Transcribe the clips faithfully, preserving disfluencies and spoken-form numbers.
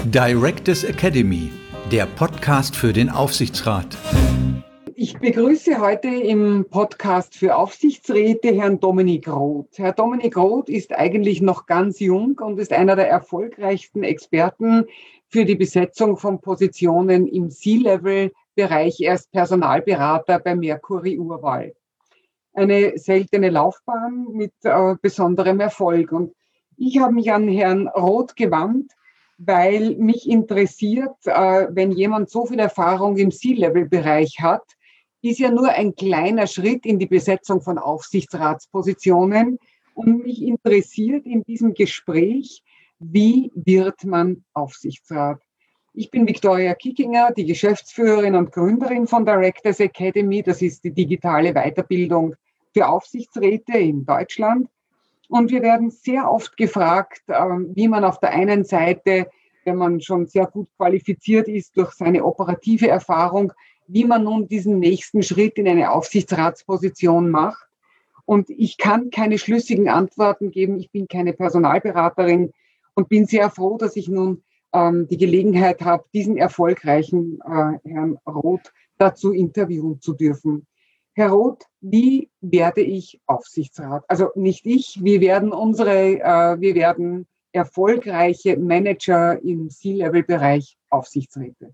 Directors Academy, der Podcast für den Aufsichtsrat. Ich begrüße heute im Podcast für Aufsichtsräte Herrn Dominik Roth. Herr Dominik Roth ist eigentlich noch ganz jung und ist einer der erfolgreichsten Experten für die Besetzung von Positionen im C-Level-Bereich. Er ist Personalberater bei Mercury Urwahl. Eine seltene Laufbahn mit äh, besonderem Erfolg. Und ich habe mich an Herrn Roth gewandt, weil mich interessiert, äh, wenn jemand so viel Erfahrung im C-Level-Bereich hat, ist ja nur ein kleiner Schritt in die Besetzung von Aufsichtsratspositionen. Und mich interessiert in diesem Gespräch, wie wird man Aufsichtsrat? Ich bin Viktoria Kickinger, die Geschäftsführerin und Gründerin von Directors Academy. Das ist die digitale Weiterbildung für Aufsichtsräte in Deutschland. Und wir werden sehr oft gefragt, wie man auf der einen Seite, wenn man schon sehr gut qualifiziert ist durch seine operative Erfahrung, wie man nun diesen nächsten Schritt in eine Aufsichtsratsposition macht. Und ich kann keine schlüssigen Antworten geben. Ich bin keine Personalberaterin und bin sehr froh, dass ich nun ähm, die Gelegenheit habe, diesen erfolgreichen äh, Herrn Roth dazu interviewen zu dürfen. Herr Roth, wie werde ich Aufsichtsrat? Also nicht ich, wir werden unsere, äh, wir werden erfolgreiche Manager im C-Level-Bereich Aufsichtsräte.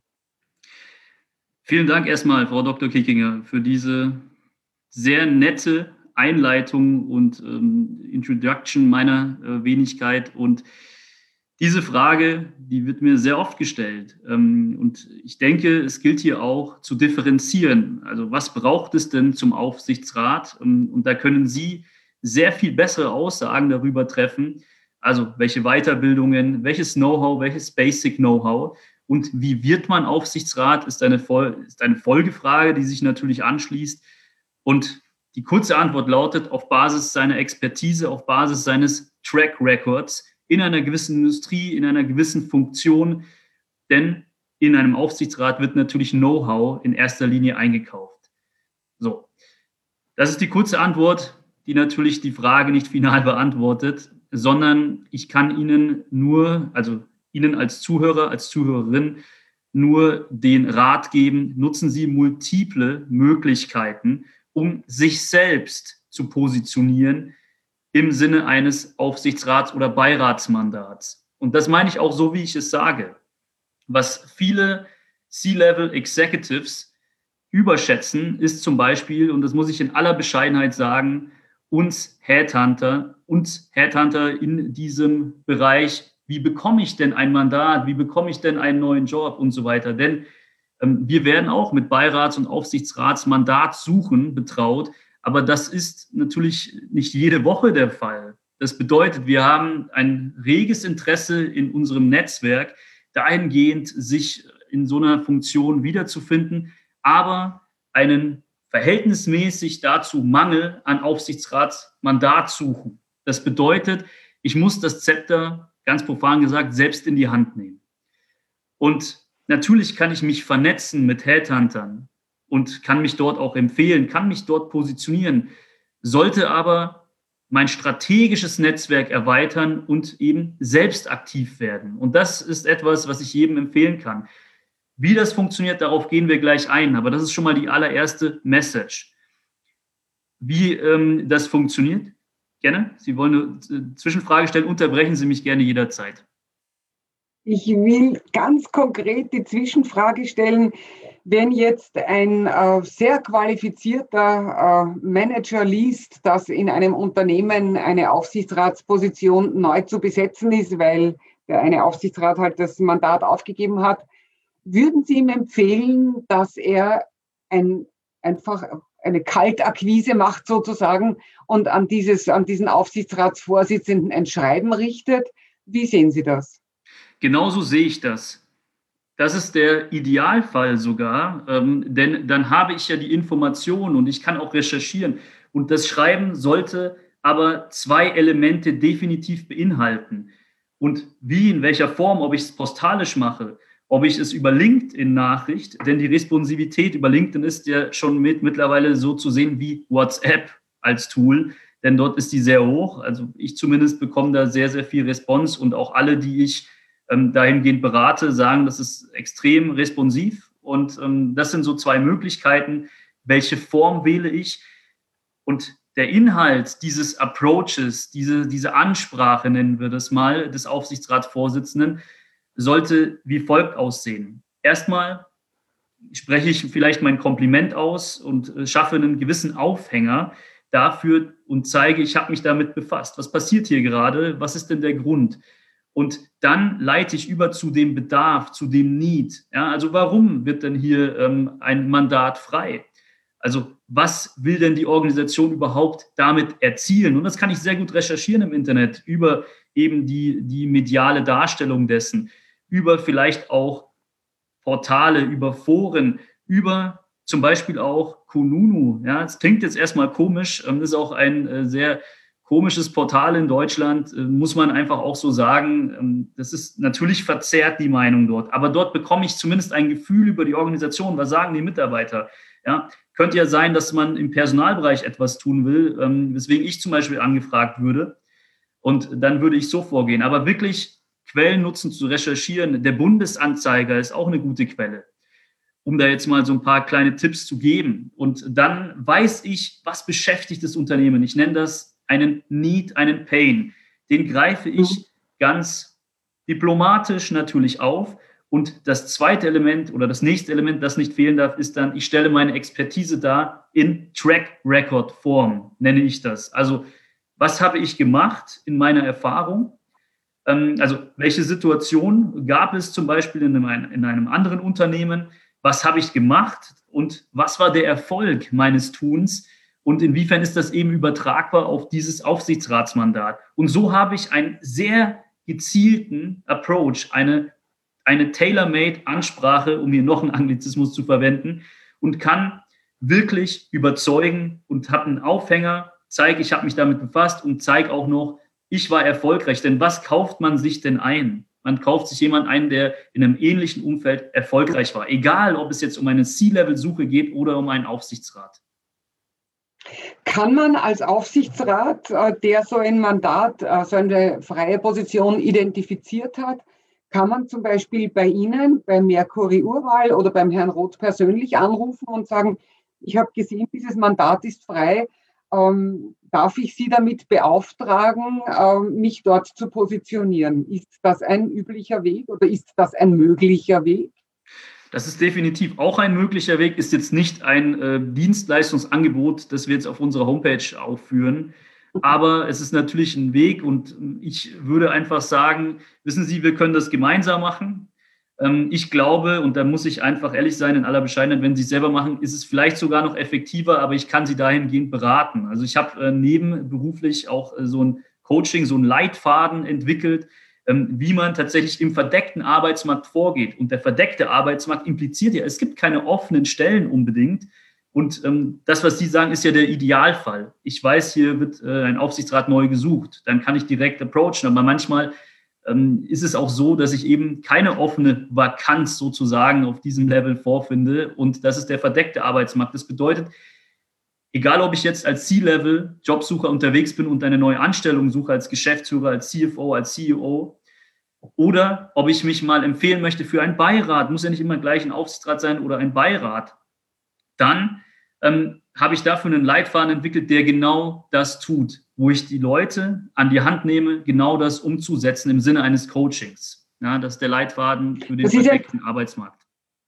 Vielen Dank erstmal, Frau Doktor Kickinger, für diese sehr nette Einleitung und ähm, Introduction meiner äh, Wenigkeit. Und diese Frage, die wird mir sehr oft gestellt. Ähm, und ich denke, es gilt hier auch zu differenzieren. Also was braucht es denn zum Aufsichtsrat? Ähm, und da können Sie sehr viel bessere Aussagen darüber treffen. Also welche Weiterbildungen, welches Know-how, welches Basic Know-how. Und wie wird man Aufsichtsrat, ist eine, ist eine Folgefrage, die sich natürlich anschließt. Und die kurze Antwort lautet, auf Basis seiner Expertise, auf Basis seines Track Records in einer gewissen Industrie, in einer gewissen Funktion. Denn in einem Aufsichtsrat wird natürlich Know-how in erster Linie eingekauft. So, das ist die kurze Antwort, die natürlich die Frage nicht final beantwortet, sondern ich kann Ihnen nur, also Ihnen als Zuhörer, als Zuhörerin nur den Rat geben, nutzen Sie multiple Möglichkeiten, um sich selbst zu positionieren im Sinne eines Aufsichtsrats- oder Beiratsmandats. Und das meine ich auch so, wie ich es sage. Was viele C-Level Executives überschätzen, ist zum Beispiel, und das muss ich in aller Bescheidenheit sagen, uns Headhunter, uns Headhunter in diesem Bereich, wie bekomme ich denn ein Mandat, wie bekomme ich denn einen neuen Job und so weiter. Denn ähm, wir werden auch mit Beirats- und Aufsichtsratsmandatssuchen betraut, aber das ist natürlich nicht jede Woche der Fall. Das bedeutet, wir haben ein reges Interesse in unserem Netzwerk, dahingehend sich in so einer Funktion wiederzufinden, aber einen verhältnismäßig dazu Mangel an Aufsichtsratsmandat suchen. Das bedeutet, ich muss das Zepter, ganz profan gesagt, selbst in die Hand nehmen. Und natürlich kann ich mich vernetzen mit Headhuntern und kann mich dort auch empfehlen, kann mich dort positionieren, sollte aber mein strategisches Netzwerk erweitern und eben selbst aktiv werden. Und das ist etwas, was ich jedem empfehlen kann. Wie das funktioniert, darauf gehen wir gleich ein, aber das ist schon mal die allererste Message. Wie ähm, das funktioniert? Gerne. Sie wollen eine Zwischenfrage stellen, unterbrechen Sie mich gerne jederzeit. Ich will ganz konkret die Zwischenfrage stellen, wenn jetzt ein äh, sehr qualifizierter äh, Manager liest, dass in einem Unternehmen eine Aufsichtsratsposition neu zu besetzen ist, weil der eine Aufsichtsrat halt das Mandat aufgegeben hat, würden Sie ihm empfehlen, dass er ein, einfach eine Kaltakquise macht sozusagen und an, dieses, an diesen Aufsichtsratsvorsitzenden ein Schreiben richtet? Wie sehen Sie das? Genauso sehe ich das. Das ist der Idealfall sogar, ähm, denn dann habe ich ja die Informationen und ich kann auch recherchieren. Und das Schreiben sollte aber zwei Elemente definitiv beinhalten. Und wie, in welcher Form, ob ich es postalisch mache, ob ich es über LinkedIn-Nachricht, denn die Responsivität über LinkedIn ist ja schon mit, mittlerweile so zu sehen wie WhatsApp als Tool, denn dort ist die sehr hoch. Also ich zumindest bekomme da sehr, sehr viel Response und auch alle, die ich ähm, dahingehend berate, sagen, das ist extrem responsiv. Und ähm, das sind so zwei Möglichkeiten. Welche Form wähle ich? Und der Inhalt dieses Approaches, diese, diese Ansprache, nennen wir das mal, des Aufsichtsratsvorsitzenden, sollte wie folgt aussehen. Erstmal spreche ich vielleicht mein Kompliment aus und schaffe einen gewissen Aufhänger dafür und zeige, ich habe mich damit befasst. Was passiert hier gerade? Was ist denn der Grund? Und dann leite ich über zu dem Bedarf, zu dem Need. Ja, also warum wird denn hier ähm, ein Mandat frei? Also was will denn die Organisation überhaupt damit erzielen? Und das kann ich sehr gut recherchieren im Internet über eben die, die mediale Darstellung dessen, über vielleicht auch Portale, über Foren, über zum Beispiel auch Kununu. Ja, es klingt jetzt erstmal komisch, das ist auch ein äh, sehr komisches Portal in Deutschland, äh, muss man einfach auch so sagen. Ähm, das ist natürlich verzerrt, die Meinung dort, aber dort bekomme ich zumindest ein Gefühl über die Organisation. Was sagen die Mitarbeiter? Ja, könnte ja sein, dass man im Personalbereich etwas tun will, ähm, weswegen ich zum Beispiel angefragt würde. Und dann würde ich so vorgehen. Aber wirklich Quellen nutzen, zu recherchieren. Der Bundesanzeiger ist auch eine gute Quelle, um da jetzt mal so ein paar kleine Tipps zu geben. Und dann weiß ich, was beschäftigt das Unternehmen. Ich nenne das einen Need, einen Pain. Den greife ich ganz diplomatisch natürlich auf. Und das zweite Element oder das nächste Element, das nicht fehlen darf, ist dann, ich stelle meine Expertise dar in Track-Record-Form, nenne ich das. Also was habe ich gemacht in meiner Erfahrung? Also welche Situation gab es zum Beispiel in einem, in einem anderen Unternehmen? Was habe ich gemacht und was war der Erfolg meines Tuns? Und inwiefern ist das eben übertragbar auf dieses Aufsichtsratsmandat? Und so habe ich einen sehr gezielten Approach, eine, eine tailor-made Ansprache, um hier noch einen Anglizismus zu verwenden, und kann wirklich überzeugen und habe einen Aufhänger, zeige, ich habe mich damit befasst und zeige auch noch, ich war erfolgreich. Denn was kauft man sich denn ein? Man kauft sich jemanden ein, der in einem ähnlichen Umfeld erfolgreich war. Egal, ob es jetzt um eine C-Level-Suche geht oder um einen Aufsichtsrat. Kann man als Aufsichtsrat, der so ein Mandat, so eine freie Position identifiziert hat, kann man zum Beispiel bei Ihnen, bei Mercury Urwahl oder beim Herrn Roth persönlich anrufen und sagen, ich habe gesehen, dieses Mandat ist frei, ähm, darf ich Sie damit beauftragen, ähm, mich dort zu positionieren? Ist das ein üblicher Weg oder ist das ein möglicher Weg? Das ist definitiv auch ein möglicher Weg, ist jetzt nicht ein äh, Dienstleistungsangebot, das wir jetzt auf unserer Homepage aufführen. Aber es ist natürlich ein Weg und ich würde einfach sagen, wissen Sie, wir können das gemeinsam machen. Ähm, ich glaube, und da muss ich einfach ehrlich sein, in aller Bescheidenheit, wenn Sie es selber machen, ist es vielleicht sogar noch effektiver, aber ich kann Sie dahingehend beraten. Also ich habe äh, nebenberuflich auch äh, so ein Coaching, so einen Leitfaden entwickelt, wie man tatsächlich im verdeckten Arbeitsmarkt vorgeht. Und der verdeckte Arbeitsmarkt impliziert ja, es gibt keine offenen Stellen unbedingt. Und ähm, das, was Sie sagen, ist ja der Idealfall. Ich weiß, hier wird äh, ein Aufsichtsrat neu gesucht. Dann kann ich direkt approachen. Aber manchmal ähm, ist es auch so, dass ich eben keine offene Vakanz sozusagen auf diesem Level vorfinde. Und das ist der verdeckte Arbeitsmarkt. Das bedeutet, egal, ob ich jetzt als C-Level-Jobsucher unterwegs bin und eine neue Anstellung suche, als Geschäftsführer, als C F O, als C E O, oder ob ich mich mal empfehlen möchte für einen Beirat, muss ja nicht immer gleich ein Aufsichtsrat sein oder ein Beirat, dann ähm, habe ich dafür einen Leitfaden entwickelt, der genau das tut, wo ich die Leute an die Hand nehme, genau das umzusetzen im Sinne eines Coachings. Ja, das ist der Leitfaden für den verdeckten ja Arbeitsmarkt.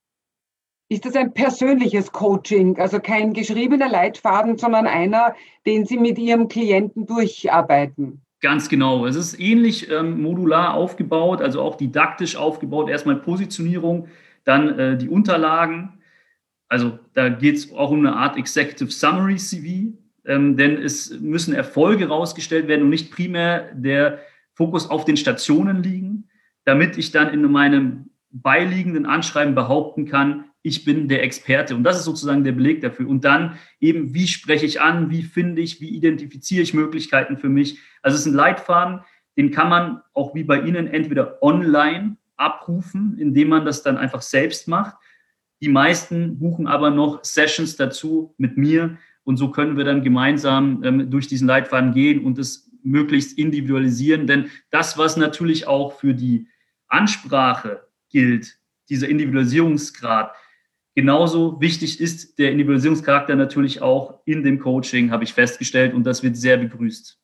Ist das ein persönliches Coaching, also kein geschriebener Leitfaden, sondern einer, den Sie mit Ihrem Klienten durcharbeiten? Ganz genau. Es ist ähnlich ähm, modular aufgebaut, also auch didaktisch aufgebaut. Erstmal Positionierung, dann äh, die Unterlagen. Also da geht es auch um eine Art Executive Summary C V, ähm, denn es müssen Erfolge rausgestellt werden und nicht primär der Fokus auf den Stationen liegen, damit ich dann in meinem beiliegenden Anschreiben behaupten kann, ich bin der Experte. Und das ist sozusagen der Beleg dafür. Und dann eben, wie spreche ich an, wie finde ich, wie identifiziere ich Möglichkeiten für mich. Also es ist ein Leitfaden, den kann man auch wie bei Ihnen entweder online abrufen, indem man das dann einfach selbst macht. Die meisten buchen aber noch Sessions dazu mit mir. Und so können wir dann gemeinsam ähm, durch diesen Leitfaden gehen und es möglichst individualisieren. Denn das, was natürlich auch für die Ansprache gilt, dieser Individualisierungsgrad, genauso wichtig ist der Individualisierungscharakter natürlich auch in dem Coaching, habe ich festgestellt, und das wird sehr begrüßt.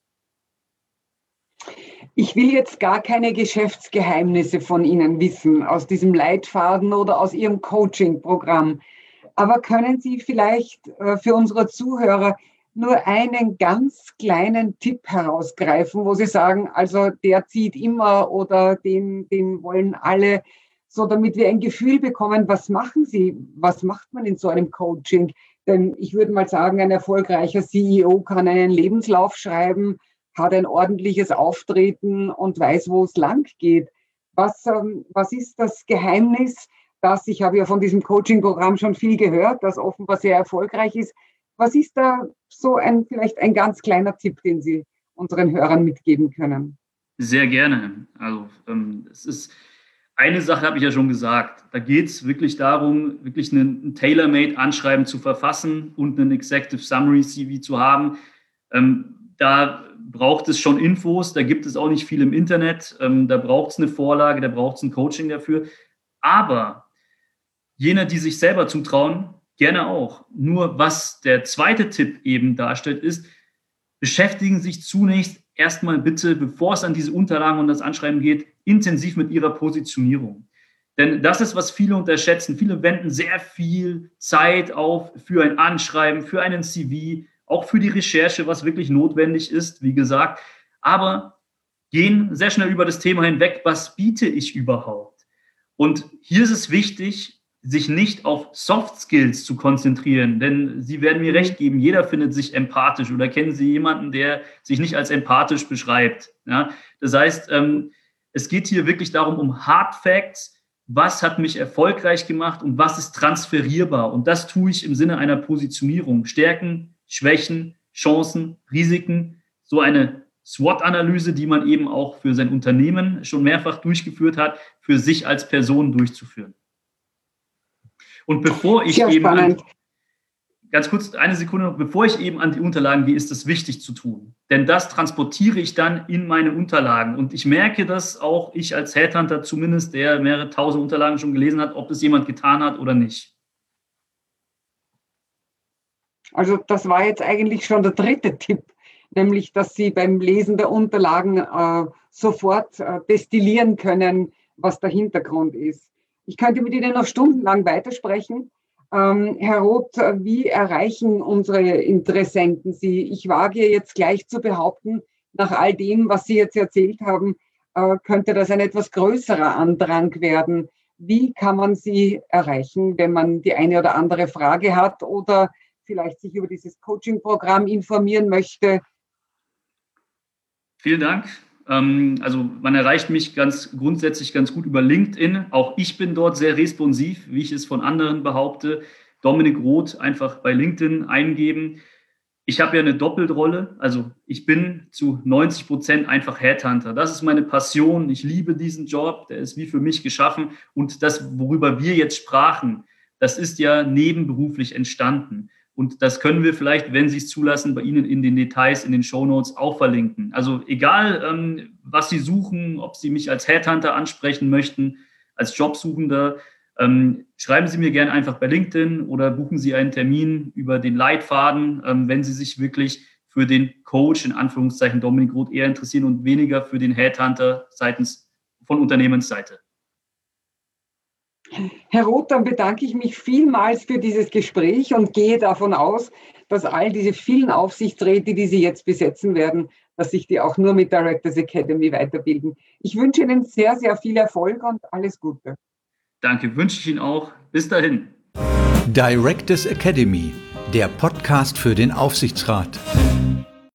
Ich will jetzt gar keine Geschäftsgeheimnisse von Ihnen wissen, aus diesem Leitfaden oder aus Ihrem Coaching-Programm. Aber können Sie vielleicht äh, für unsere Zuhörer nur einen ganz kleinen Tipp herausgreifen, wo Sie sagen, also der zieht immer oder den, den wollen alle, so damit wir ein Gefühl bekommen, was machen Sie, was macht man in so einem Coaching? Denn ich würde mal sagen, ein erfolgreicher C E O kann einen Lebenslauf schreiben, hat ein ordentliches Auftreten und weiß, wo es lang geht. Was, ähm, was ist das Geheimnis, das, ich habe ja von diesem Coaching-Programm schon viel gehört, das offenbar sehr erfolgreich ist. Was ist da so ein, vielleicht ein ganz kleiner Tipp, den Sie unseren Hörern mitgeben können? Sehr gerne. Also ähm, es ist eine Sache, habe ich ja schon gesagt. Da geht es wirklich darum, wirklich ein, ein Tailor-Made-Anschreiben zu verfassen und einen Executive Summary C V zu haben. Ähm, da braucht es schon Infos, da gibt es auch nicht viel im Internet. Ähm, da braucht es eine Vorlage, da braucht es ein Coaching dafür. Aber jene, die sich selber zutrauen, gerne auch. Nur was der zweite Tipp eben darstellt, ist, beschäftigen sich zunächst erstmal bitte, bevor es an diese Unterlagen und das Anschreiben geht, intensiv mit ihrer Positionierung. Denn das ist, was viele unterschätzen. Viele wenden sehr viel Zeit auf für ein Anschreiben, für einen C V, auch für die Recherche, was wirklich notwendig ist, wie gesagt, aber gehen sehr schnell über das Thema hinweg, was biete ich überhaupt? Und hier ist es wichtig, sich nicht auf Soft Skills zu konzentrieren, denn Sie werden mir recht geben, jeder findet sich empathisch, oder kennen Sie jemanden, der sich nicht als empathisch beschreibt? Ja? Das heißt, ähm, es geht hier wirklich darum, um Hard Facts, was hat mich erfolgreich gemacht und was ist transferierbar, und das tue ich im Sinne einer Positionierung. Stärken, Schwächen, Chancen, Risiken, so eine SWOT-Analyse, die man eben auch für sein Unternehmen schon mehrfach durchgeführt hat, für sich als Person durchzuführen. Und bevor ich Sehr eben, an, spannend. ganz kurz, eine Sekunde noch, bevor ich eben an die Unterlagen gehe, ist es wichtig zu tun. Denn das transportiere ich dann in meine Unterlagen. Und ich merke, dass auch ich als Headhunter zumindest, der mehrere tausend Unterlagen schon gelesen hat, ob das jemand getan hat oder nicht. Also das war jetzt eigentlich schon der dritte Tipp, nämlich, dass Sie beim Lesen der Unterlagen äh, sofort äh, destillieren können, was der Hintergrund ist. Ich könnte mit Ihnen noch stundenlang weitersprechen. Ähm, Herr Roth, wie erreichen unsere Interessenten Sie? Ich wage jetzt gleich zu behaupten, nach all dem, was Sie jetzt erzählt haben, äh, könnte das ein etwas größerer Andrang werden. Wie kann man Sie erreichen, wenn man die eine oder andere Frage hat oder vielleicht sich über dieses Coaching-Programm informieren möchte? Vielen Dank. Also man erreicht mich ganz grundsätzlich ganz gut über LinkedIn. Auch ich bin dort sehr responsiv, wie ich es von anderen behaupte. Dominik Roth einfach bei LinkedIn eingeben. Ich habe ja eine Doppelrolle. Also ich bin zu neunzig Prozent einfach Headhunter. Das ist meine Passion. Ich liebe diesen Job. Der ist wie für mich geschaffen. Und das, worüber wir jetzt sprachen, das ist ja nebenberuflich entstanden. Und das können wir vielleicht, wenn Sie es zulassen, bei Ihnen in den Details, in den Shownotes auch verlinken. Also egal, ähm, was Sie suchen, ob Sie mich als Headhunter ansprechen möchten, als Jobsuchender, ähm, schreiben Sie mir gerne einfach bei LinkedIn oder buchen Sie einen Termin über den Leitfaden, ähm, wenn Sie sich wirklich für den Coach, in Anführungszeichen Dominik Roth, eher interessieren und weniger für den Headhunter seitens von Unternehmensseite. Herr Roth, dann bedanke ich mich vielmals für dieses Gespräch und gehe davon aus, dass all diese vielen Aufsichtsräte, die Sie jetzt besetzen werden, dass sich die auch nur mit Directors Academy weiterbilden. Ich wünsche Ihnen sehr, sehr viel Erfolg und alles Gute. Danke, wünsche ich Ihnen auch. Bis dahin. Directors Academy, der Podcast für den Aufsichtsrat.